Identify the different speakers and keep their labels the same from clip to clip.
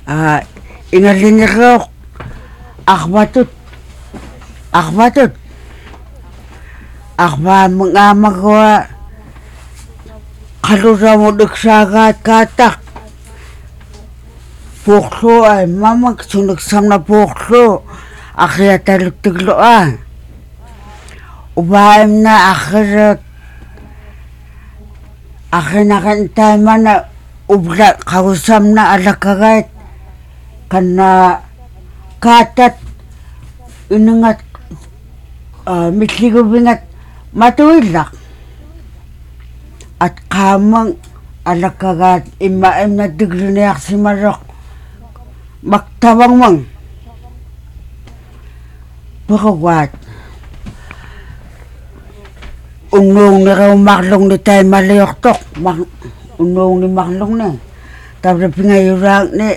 Speaker 1: Ingalinirok akbatut akba mga magawa kalura mo dagsagat katak puklo ay mamag sunagsam na puklo akhira talagtiglo ubaim na akhira nakantay man na ubla kawasam na alakagait kana katat inangat mitligubingat matuilak at kamang alakagat imaim na digrinayak si Marok maktawang mang bakawat unong na raw maklong ni tayo malayoktok unong ni maklong na tapos pingayurang ni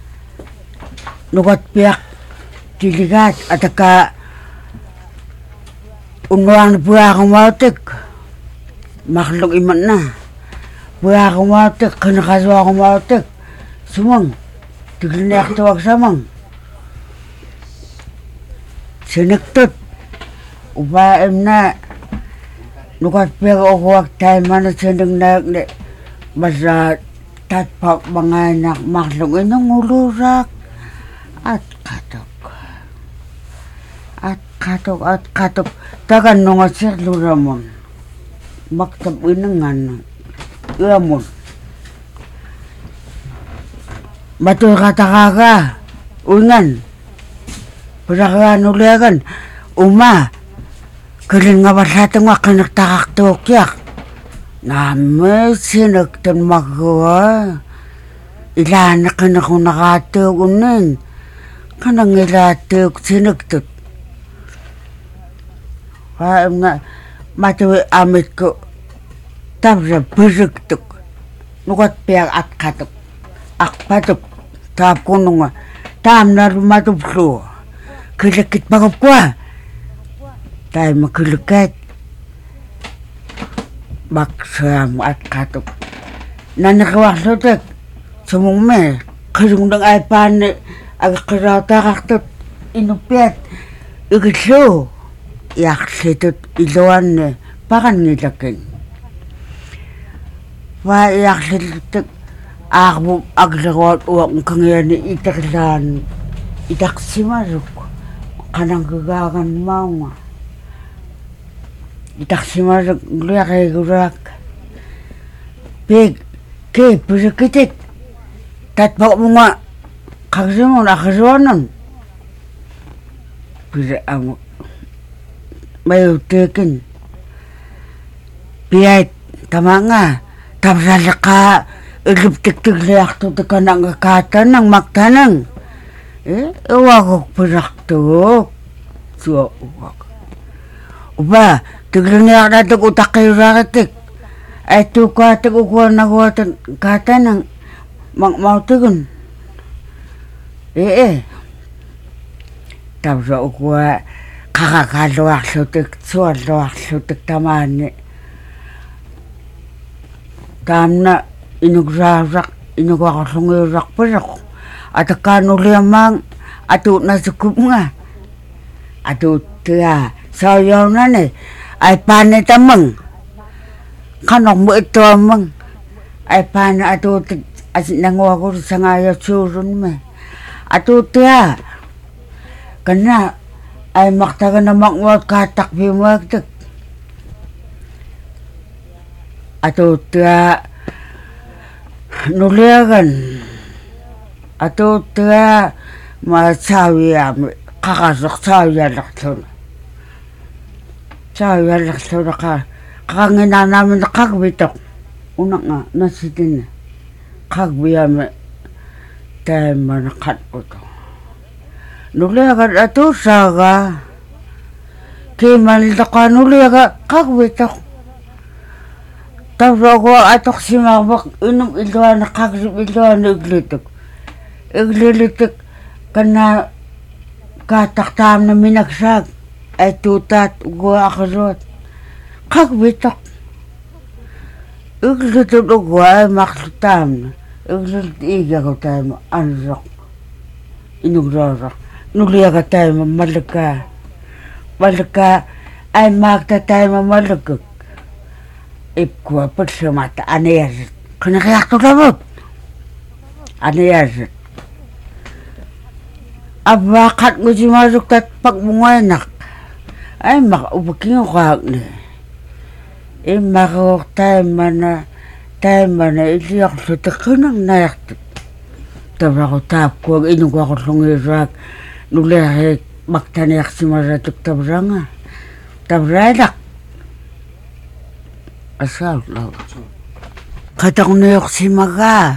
Speaker 1: nukat piyak tiligat at ka unwang na buha akong mautik maklong iman na buha akong mautik kanakaswa akong mautik sumang tiglinayak tawag samang sinagtot ubaim na nukat piyak ukuwag tayo man at sinagnayak ni basta tatpak mga anak maklong inang ulurak at katok tagan nunga sir luramon maktab inangan iamon batul katakaga ungan padakaan uliagan uma kalin nga basatang makanak takak nami sinagtan magawa ilanak ka na kung nakatugunin kanang ilatag sinagtot nga matuwi amit ko tapos bisagtok nukat piyak at katok akpatok tap ko nunga tam na rumatuplo kilakit bakap ko tayo makilakit baksam at katok nanakawaksotek sumungme kalungdang ay pani agkarata kaktot inupiat igitlo yaksitot iluan ne pakan nilakin wa yaksitot akbo aglawat uwak kangayan ni itaklan itaksimaruk kanang gagagan maunga itaksimaruk gluyakay gurak pig ke pusakitik tatpak mo nga kagsimon akaswanan pira ang mayutikin piyay tama nga tapos alaka iliptik-tigliyak to ka ng kakatan ng magtanang iwagok pinaktok so uba tigliyak na utak kayo rakitik ay tukatik ukuha na kuwatan katanang mautigon tapos ukuha kakakaluwak sutik suwaluwak sutik tamani tam na inugwakasungirak pasak at kanulimang atut na sukup nga atut tiya sayaw na ni ay panitamang kanok mo ito amang ay pana atut asin nangwa ko sa ngayaw surun me atut tiya kana ay maktaga na makwag katakbi mo agdag atut tiya nuliagan atut tiya masawi kakasok sawi alakson ka kakangina namin na kagbitok una nga nasitin kagbiyame tayo manakat ko to nuliagan atut saga kimalita ka nuliaga kagbitok tapos ako atok si mabak inong iluan na kagsip iluan na iglitik kana kataktam na minagsag ay tutat ugo akarot kagbitak iglitik ugo ay maksutam na iglitik iga ko tayo anrok inugrora nuliaga tayo malaka ay magta tayo malaka ipkwa pagsamata anayas kanakayak to labot anayas abakat mo si masuk tat pagbunganak ay makaubaking ako na makawak tayo mana iliyak sa takanang nayak tabra ko tap ko inong ako lungirak nuliyak magtanayak si maratuk tabra nga tabradak asal law katang nayok si maga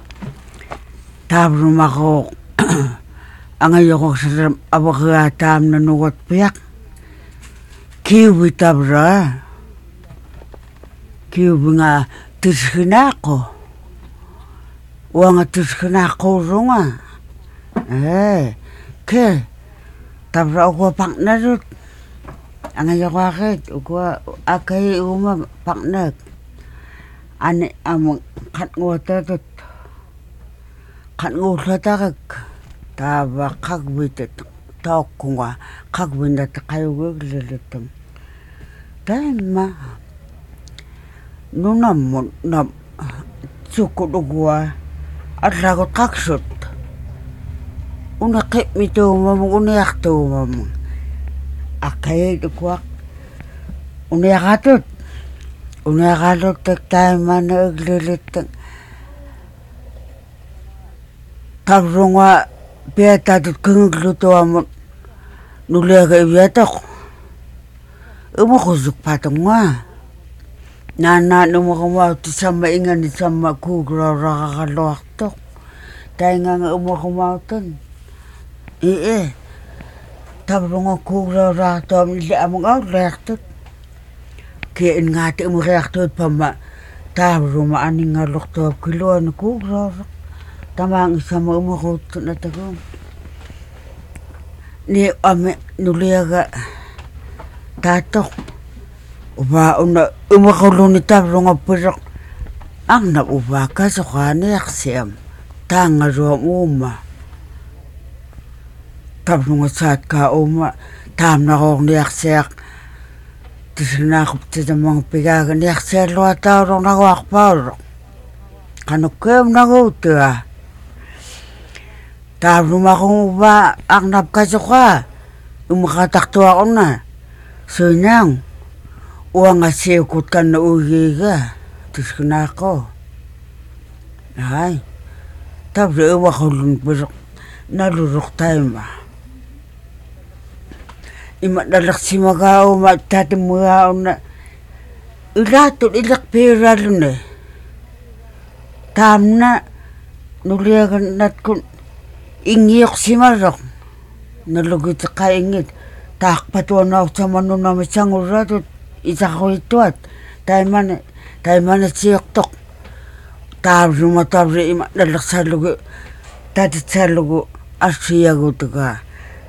Speaker 1: tabro mako ang ayoko sa abakatam na nuwat piyak kiwi tabra kiwi nga tiskinako wa nga tiskinako runga ke tabra ako pak na rut ang ayoko akit ako akay uma pak na ane amang katngota tut katngota takag taba kagwitet taukunga kagwinda takayugag lilitam dahil nunam na sukudugwa at lagot kaksot unakip mito mamang unayak to mamang akay dukwak unayakatot tak tayo mana aglilitang tabrunga beta dut kengluto amon nuliaga ibiatok umukusuk patong nga nana numakamau ti sama ingan ni sama kugra rakakaloak tok tayo nga umukamau ton tabrunga kugra rakato amili among outlayak tot kaya nga ti umurayak tot pama tabrunga aning nga lokto kilo na kugra tamang sama umakot na tagong ni ame nuliaga tatok uba una umakulo ni tabrong apurok ang nauba ka sa kaniyak siyam tanga ro uma tabrong asat ka uma tam na kong niyak siyak tisinakop tita mga pigagan niyak siya luwa taurong nagwakparok kanukayam nagutua tabrong akong uba ang napkasuka umakatakto ako na sunyang uang asikot ka na uyi ka tis ka ako ay tabrong umakulong burok nalurok tayo ma imadalak si magaw matatimugaw na ilatod ilak pera lun tam na nuliagan nat kun ingiyok si marok nalugit sa kaingit takpatuan ako sa manunang isang uratot isa ko ito at tayo man at siyoktok tabro matabro ima lalak sa lugo tatit sa lugo asiyago to ka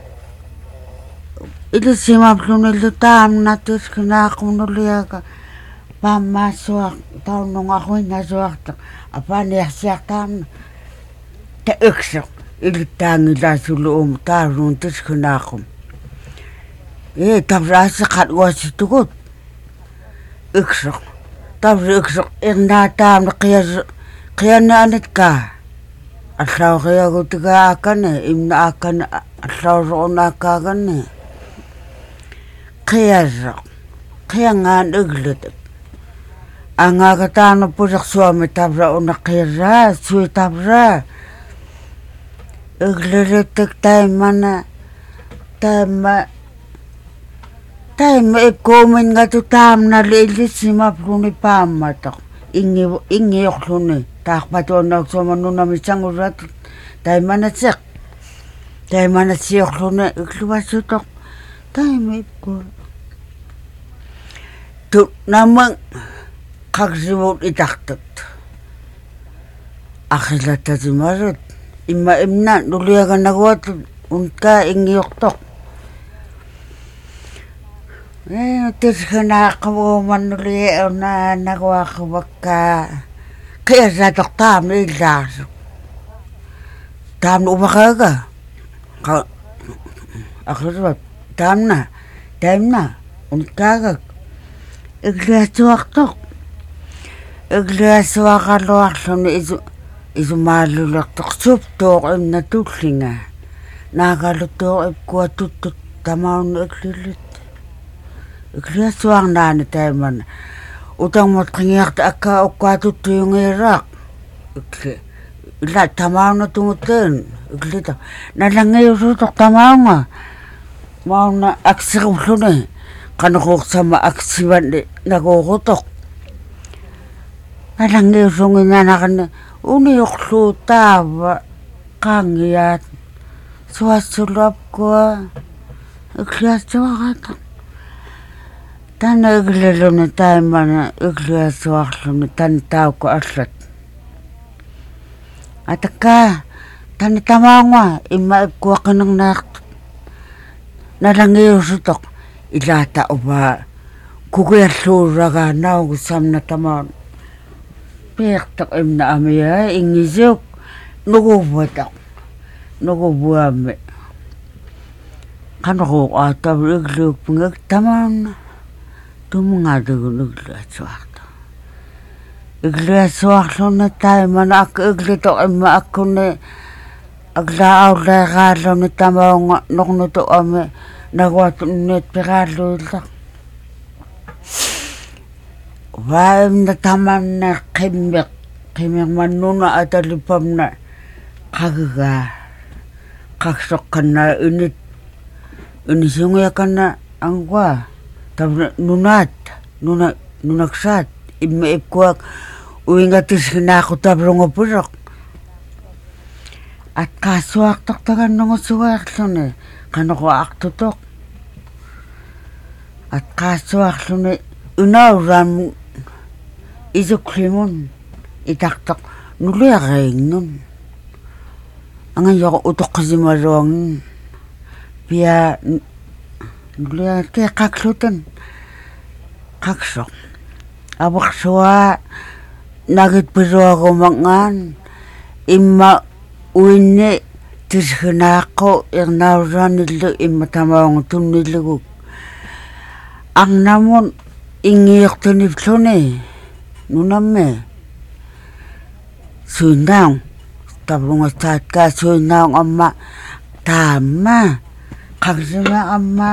Speaker 1: ito si maplo nilo tam natis kinakong nuliaga pamaswak tao nung ako'y naswak apa niyak siyak tam ta iksok ilitangi la suloom tarun tis kinakom tabra sa katwa si tukot iksok tabra iksok natam na kaya naanit ka asaw kaya ko tiga akan imna akan asaw roon akagan kaya nga naglit ang akatano po sa suami tabra o nakira suy tabra iglilitik tayo mana tayo ikomen nga to tam na lilis si mapuni pamatok ingi yok luni takpato na sa manuna misang urat tayo mana siyok luni ikluwasutok tayo maiko to namang kagsibot itaktot akilata si marot imna nuliagan nagwat unka ingiyok tok tis ka nakakawaman nuliaw na nagwakawak ka kaya sa tok tam ilasok tam ubakaga ka akhirnya tamna unkagak igliatuartoq igliasuaqaluarluni isumaallulertoq suptooq imnatullinga naagalutooq ipkuatuttut tamaunni iglillit igliasuarnaani taimana utangmut qingiarta akka ukkaatuttuyungiiraaq illa tamauna tunguteen iglita nalangiusuutoq tamaunga mauna aksirulluni qanuquuqsama aksivanni naguuqutoq nalangiusunginanaqani uniuqluutaava qaangiyaat suassulapkua igliasuaqata tana igliluni taimana igliasuarluni tan tauku allat ataka tani tamaunga imma ipkuaqinernaqtu nalangiusutoq ilata uba kugialluuraga naugu samna tamaun piiqtoq imna amia ingisuk nuguvuatoq nuguvuami qanuquuqaatavu igluukpingak tamaunna tumungadugun igluasuarta igluasuarluni taimana akka iglitoq imma akkuni aglaaulleeqaalluni tamaunga noqnutuqami naguatunnet piqaalluillaq vaimna tamanna qimmiqmannuna atalipamna qagigaa qaqsoqqanna inisungiakanna angwa tabna nunaksaat imma ipkuak uingatisginaaqu tabrungupiroq atqaasuaqtoq tagannungusugaarluni qanuquaqtutoq atqaasuarluni unauran isuklimun itaqtoq nuliaqainnun angayoq utoqqisimaruangin pia nuliaqte qaqlutan qaqsoq abaqsuwa nagitpiruagumangan imma uinni tisginaaqu irnauranillu imma tamaunga tunniluguk angnamun ingiuqtunippluni nunamme suinaung tabrungastaatkaa suinaung amma taamma qagsima amma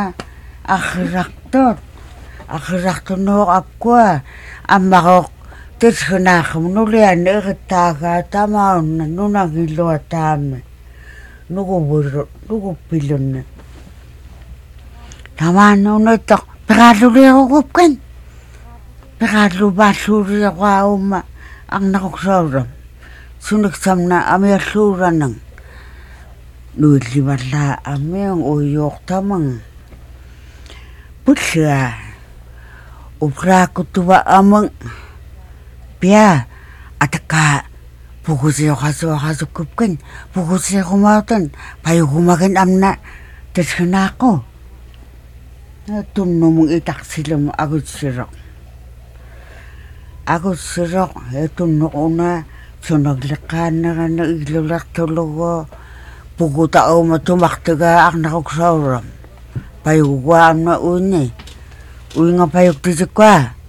Speaker 1: akhiraqtunuuq apkua ammaqoq tisginaaqum nulianni iqittaagaa tamaunna nunagillua taammi nuguppillunni tamaannuunittoq piqaalluliiququpkan piqaallupaalluriaqaumma arnaquksauram suniksamna amialluuranang nuillivallaa amiung uyuuqtamang pullua upraakuttuva amang pia atakaa pugusiuqasuaqasukkupkan pugusiiqumautan payugumagan amna tisginaaqu tunnumung itaqsilum agussiroq tunnuquna sunagleqqaannarana iglulartulugu puguta'uma tumaqtiga arnaquksauram payugua amna uinga payugtisikwa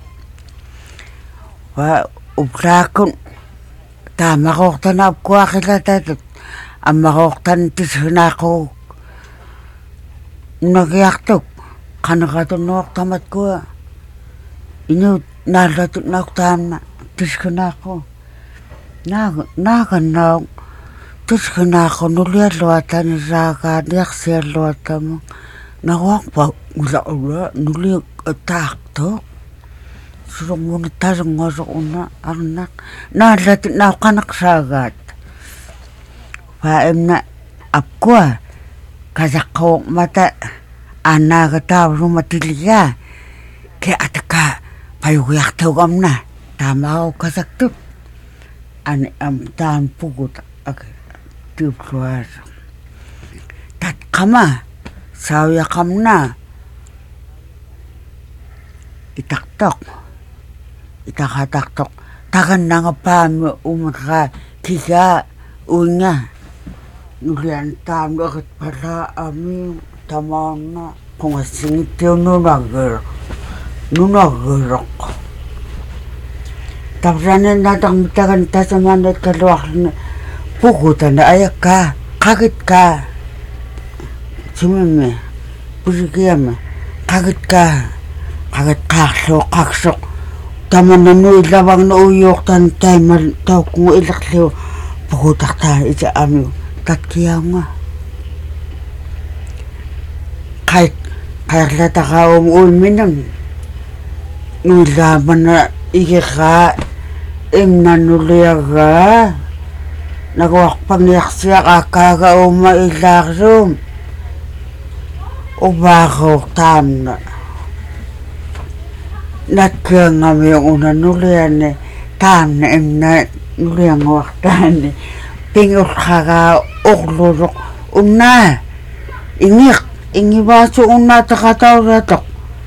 Speaker 1: wa uplaakun taamaqoqtana apkuaqilatatut ammaqoqtan tisginaaqu nagiaqtuk qanaqatunuoqtamatkua inut naallatut nauktaamna tisginaaqu naagannauq tisginaaqu nulialluataniraagaa niaqsialluatamu naguaqpa ulaula nuliak taaqtoq surunguna tarungoruquna arnaq naallatut nauqanaqsaagaat vaimna apkua kasaqqauq mata annaagataavrumatiligaa ke ataka payugiaqtaugamna taamaqau kasaktut ani taan pugut tupluaasa tatqama sauyaqamna itaqataqtoq tagannangapaami umqa kigaa uinga nulian tam lo pala ami tamana kung singityo nunagerok tapsanan natang mitagan tasamanat kaluak na pukutan na ayak ka kagit ka sumime pusikiyame kagit ka kaksok taman na ilawang na uyok tan tayman tau kung ilakliw pukutak ta isa ami tatkiyaw nga kahit lata ka ulminan nilaman na ikika imnanuliyaga nagwakpang yaksiya kakaga ilaksom ubakaw tam na natkiya nga may unanuliyan tam na nuliyan waktan pingos kaka uklurok una ingibaso una takataw ratok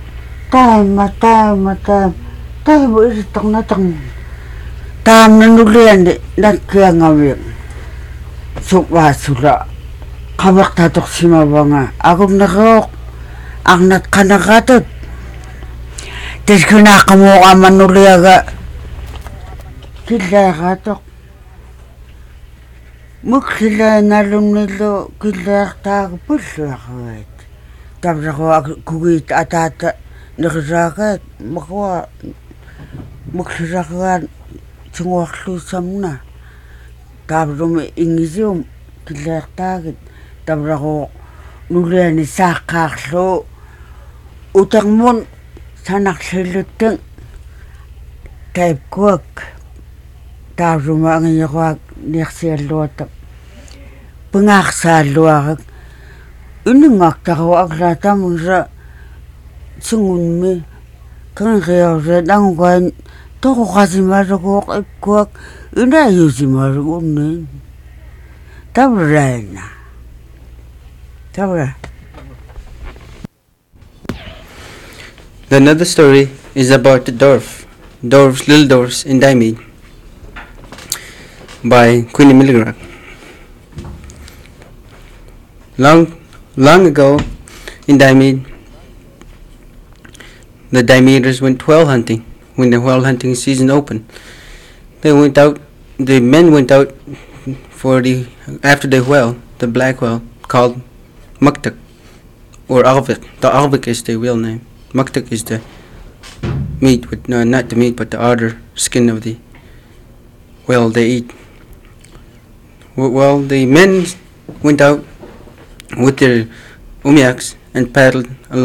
Speaker 1: tayo mo iritok natang tam na nuliyan natkiya nga may sukbasula kabak tatok simabanga agom nakawak ang natkanakatot tis kinakamuka manuliyaga kila katok muksila nalong nilo kila takapusla kawait tapos ako kugit atata nakasakat makwa maksirakan sungwaklusam na tapos ingisum kila takit tapos ako nuliyan ni sakaklo utang mon sanak siluteng type cook tapos mga ko niyaksiyalotap pangaksaluak iningak tako aglata mo sa sungun mi kang kaya sa dangguan toko kasi maragok ipkuak inayo si maragunin tabray na tabray.
Speaker 2: Another story is about the little dwarfs in Diomed by Queen Milgrave. Long ago in Diomed, the Diomeders went whale hunting. When the whale hunting season opened, the men went out after the whale, the black whale called Muktuk or Alvik. The Alvik is the real name. Muktuk is the meat, not the meat, but the outer skin of the whale they eat. Well, the men went out with their umiaks and paddled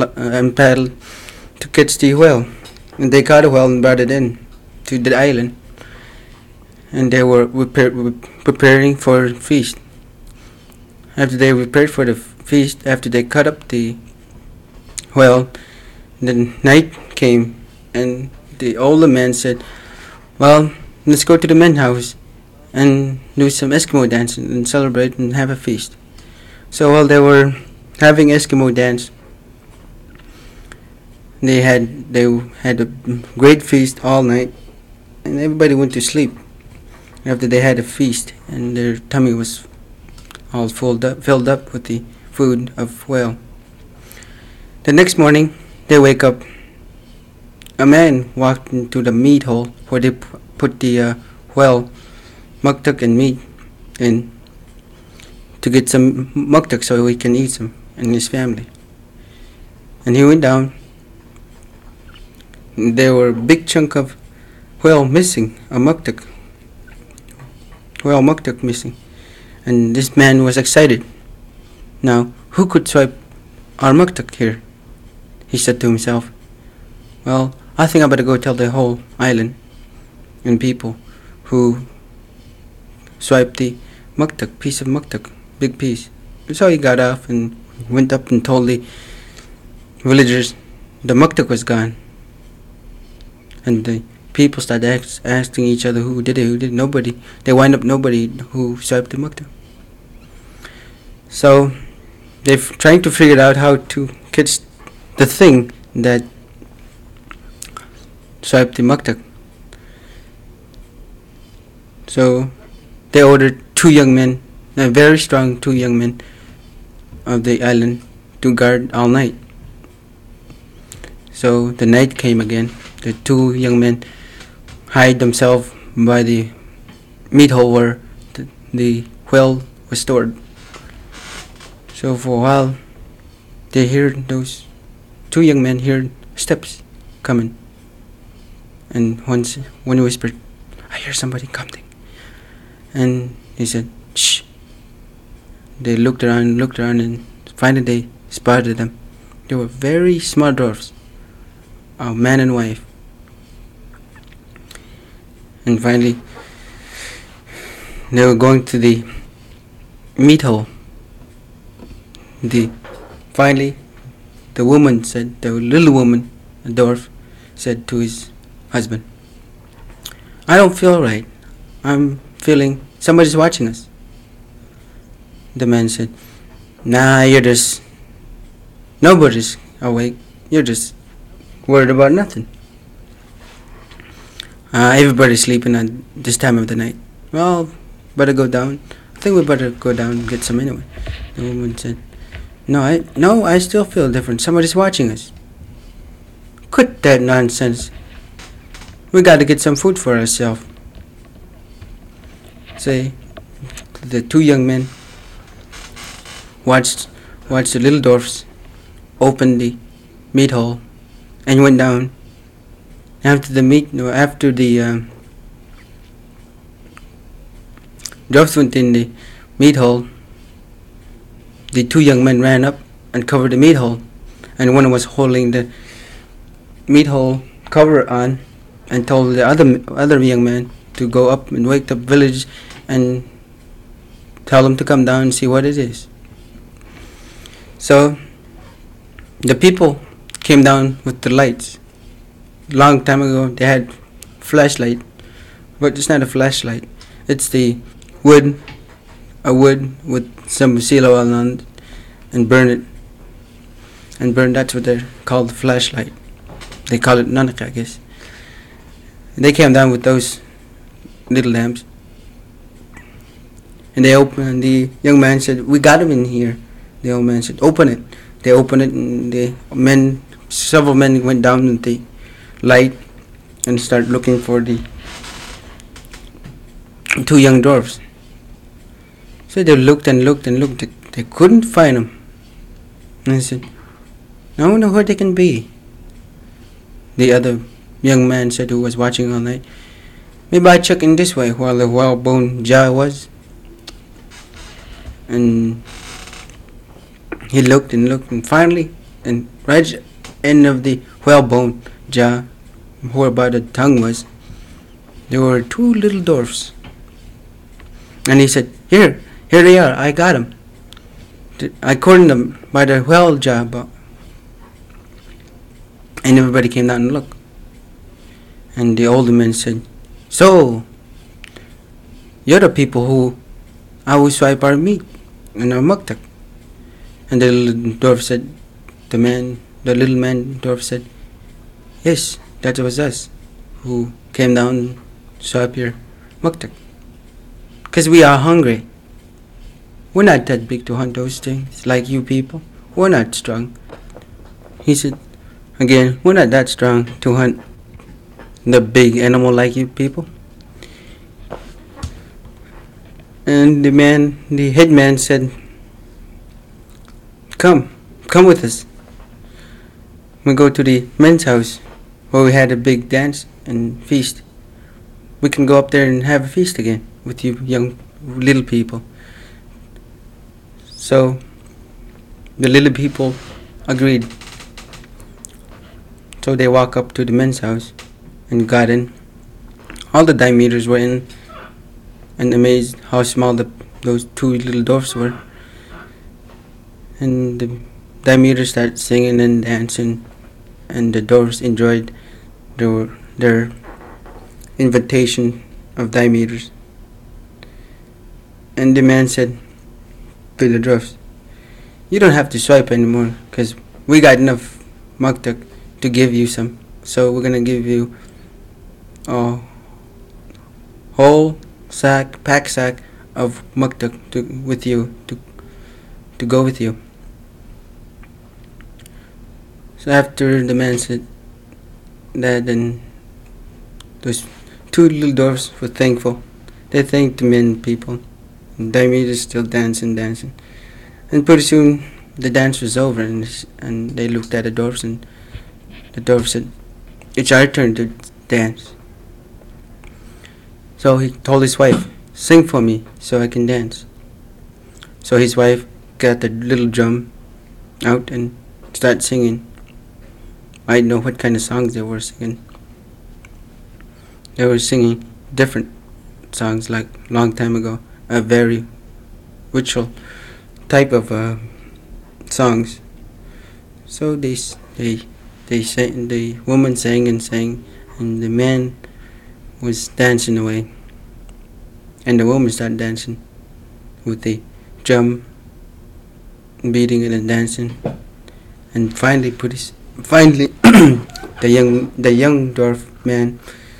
Speaker 2: to catch the whale, and they caught a whale and brought it in to the island, and they were preparing for a feast. After they prepared for the feast, after they cut up the whale, the night came, and the older man said, "Well, let's go to the men's house and do some Eskimo dance and celebrate and have a feast." So while they were having Eskimo dance, they had a great feast all night, and everybody went to sleep after they had a feast, and their tummy was all filled up with the food of whale. The next morning, they wake up. A man walked into the meat hole where they put the whale muktuk and meat in to get some muktuk so he can eat some and his family. And he went down. There were a big chunk of whale missing, whale muktuk missing. And this man was excited. Now, who could swipe our muktuk here? He said to himself. Well, I think I better go tell the whole island and people who swiped the piece of muktuk, big piece. So he got off and went up and told the villagers the muktuk was gone. And the people started asking each other who did it. Nobody. They wind up nobody who swiped the muktuk. So they're trying to figure out how to catch the thing that swiped the muktuk. So they ordered two young men very strong two young men of the island to guard all night. So the night came again. The two young men hide themselves by the meat hole where the whale was stored. So for a while, they heard those two young men heard steps coming, and one whispered, "I hear somebody coming," and he said, "Shh." They looked around, and finally they spotted them. They were very smart dwarfs, a man and wife. And finally, they were going to the meat hole. Finally, the woman said, the little woman, the dwarf, said to his husband, "I don't feel right. I'm feeling somebody's watching us." The man said, "Nah, nobody's awake. You're just worried about nothing. Everybody's sleeping at this time of the night. Well, better go down. I think we better go down and get some anyway." The woman said, No, I still feel different. Somebody's watching us." "Quit that nonsense. We got to get some food for ourselves." Say, the two young men watched the little dwarfs open the meat hole and went down. After the dwarfs went in the meat hole, the two young men ran up and covered the meat hole, and one was holding the meat hole cover on, and told the other young man to go up and wake the village and tell them to come down and see what it is. So the people came down with the lights. Long time ago they had flashlight, but it's not a flashlight. It's the wood with some seal oil on it, and burn it. That's what they're called, the flashlight. They call it nanak, I guess. They came down with those little lamps, and they opened. And the young man said, "We got him in here." The old man said, "Open it." They opened it, and several men went down with the light and started looking for the two young dwarfs. So they looked and looked and looked. They couldn't find them. And they said, "I wonder where they can be." The other young man said, who was watching all night, "Maybe I check in this way where the whalebone jar was." And he looked and looked, and finally, and right at the end of the whalebone jar, where the tongue was, there were two little dwarfs. And he said, Here they are. I got them. I cornered them by the whale jar." And everybody came down and looked. And the older man said, "So, you're the people who always swipe our meat in our muktak." And the little dwarf said, the little man dwarf said, "Yes, that was us who came down and swipe your muktak. Because we are hungry. We're not that big to hunt those things like you people. We're not strong." He said, "Again, we're not that strong to hunt the big animal like you people." And the head man said, Come with us. We go to the men's house where we had a big dance and feast. We can go up there and have a feast again with you young little people." So the little people agreed. So they walk up to the men's house and got in. All the dimeters were in, and amazed how small those two little dwarfs were. And the dimeters started singing and dancing, and the dwarfs enjoyed their invitation of dimeters. And the man said to the dwarfs, "You don't have to swipe anymore, because we got enough muktak to give you some. So we're going to give you a whole pack sack of Muktuk with you to go with you. So after the man said that, then those two little dwarfs were thankful. They thanked the men people. And Diomedes still dancing. And pretty soon the dance was over, and they looked at the dwarfs, and the dwarf said, "It's our turn to dance." So he told his wife, "Sing for me so I can dance." So his wife got the little drum out and started singing. I didn't know what kind of songs they were singing. They were singing different songs like long time ago, a very ritual type of songs. So they sang, the woman sang and sang, and the man was dancing away, and the woman started dancing with the drum, beating it and dancing, and finally the young dwarf man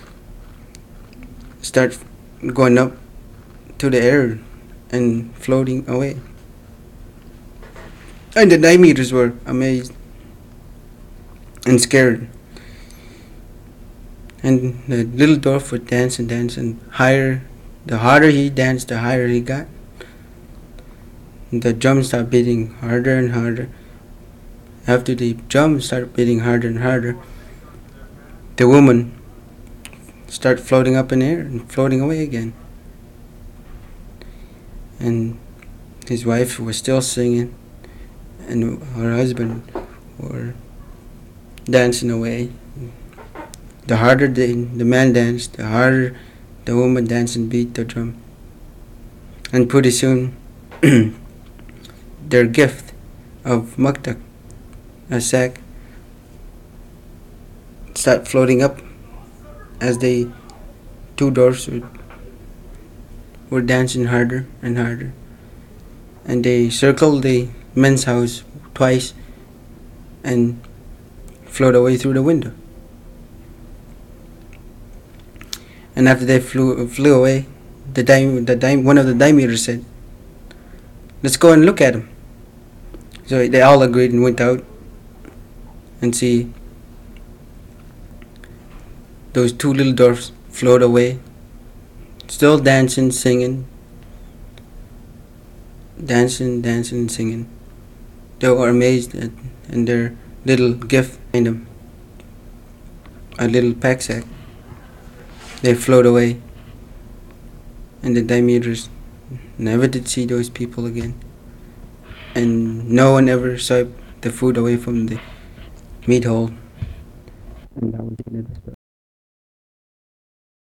Speaker 2: start going up to the air and floating away. And the Diomedes were amazed and scared. And the little dwarf would dance and dance, and the harder he danced, the higher he got. And the drum started beating harder and harder. After the drum started beating harder and harder, the woman started floating up in the air and floating away again. And his wife was still singing, and her husband were dancing away. The harder the man danced, the harder the woman danced and beat the drum. And pretty soon, their gift of Muktuk, a sack, start floating up as the two dwarfs were dancing harder and harder. And they circled the men's house twice and float away through the window. And after they flew away, one of the Diomedes said, "Let's go and look at them." So they all agreed and went out and see those two little dwarfs float away, still dancing, singing, and singing. They were amazed at their little gift in them, a little pack sack. They float away, and the Diomedes never did see those people again, and no one ever swiped the food away from the meat hole. And that was the end of the story.